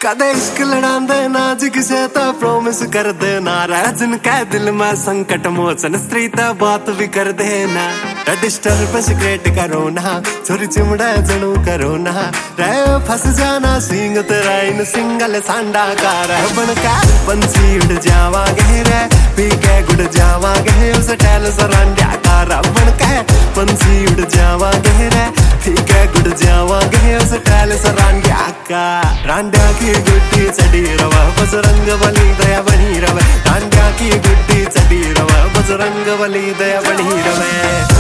कदे इश्क लड़ांदे ना जी किसे तो प्रॉमिस कर देना राजन कह दिल में संकट मोचन स्त्री तो बात भी कर देना डिस्टर्बेंस क्रिएट करो ना चोरी चिमड़ा जनू करो ना रे फंस जाना सिंग तेरा इन सिंगल सांडा का रह बनका पंछी उड़ जावांगे रे पी के गुड़ जावांगे उस टैल सरांड्या का रबन का पंछी उड़ जावांगे रे पी के गुड़ जावांगे उस टैल सरांड्या का रांड्या की गुड्डी चढ़ी रवा बजरंग बली दया बनी रवे रांड्या की गुड्डी चढ़ी रवा बजरंग बली दया बनी रवे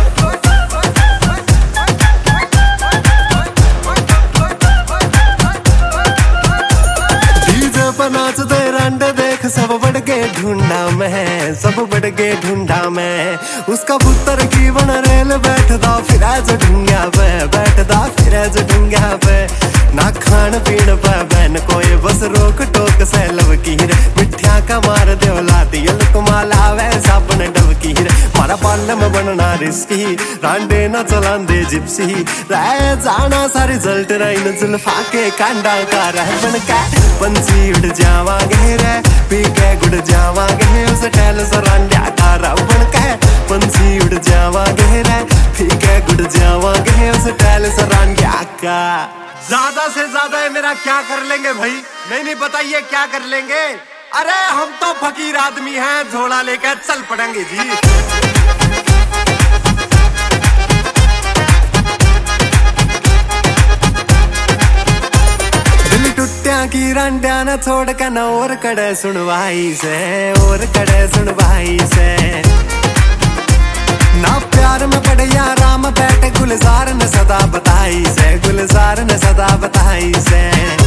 नाच दे रंड देख सब बढ़ के ढूंढा मैं सब बढ़ के ढूंढा मैं उसका पुत्र की बन रेल बैठदा फिर ढूंढा पे बैठदा फिर ढूंढा पे ना खान पीन पे बहन कोई बस रोक टोक से लवकीर मिठ्या का मार देवला दियल कमाला वैसा बन डबकीर मारा पाल में बनना रिस्की रांडे ना चलांदे जिप्सी रह जाना सा रिजल्ट रही जुल्फा के कांडा का रह बन का पंछी उड़ जावांगे रे पी के गुड़ जावांगे उस टैल सरांड्या का रबन का पंछी उड़ जावांगे रे पी के गुड़ जावांगे उस टैल सरांड्या का ज्यादा से ज्यादा मेरा क्या कर लेंगे भाई नहीं बताइए क्या कर लेंगे अरे हम तो फकीर आदमी हैं झोला लेकर चल पड़ेंगे जी की रंड्या न छोड़ के न और कड़े सुनवाई से और कड़े सुनवाई से ना प्यार में पड़े या राम बैठे गुलजार ने सदा बताई से गुलजार ने सदा बताई से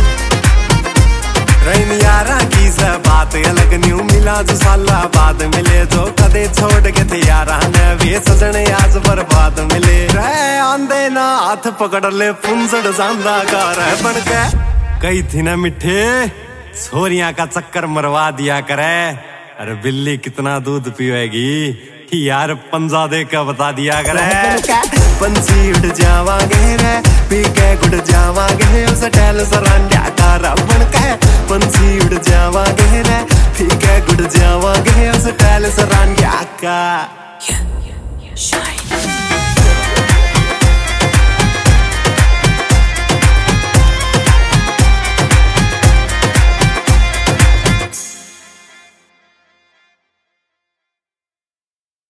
रैन यारा की से बात अलग न्यू मिला जो साला बाद मिले जो कदे छोड़ के थे यारा ने वे सजने आज बर्बाद मिले रे आंदे ना हाथ पकड़ ले पुंजड़ जानदा का रह बन के कही थी ना मिठे छोरियां का चक्कर मरवा दिया करे अरे बिल्ली कितना दूध पीएगी यार पंजा दे के बता दिया करे पंछी उड़ जावांगे रे पी के गुड़ जावांगे उस टैल सरांड्या का रबन का पंछी उड़ जावांगे रे पी के गुड़ जावांगे उस टैल सरांड्या का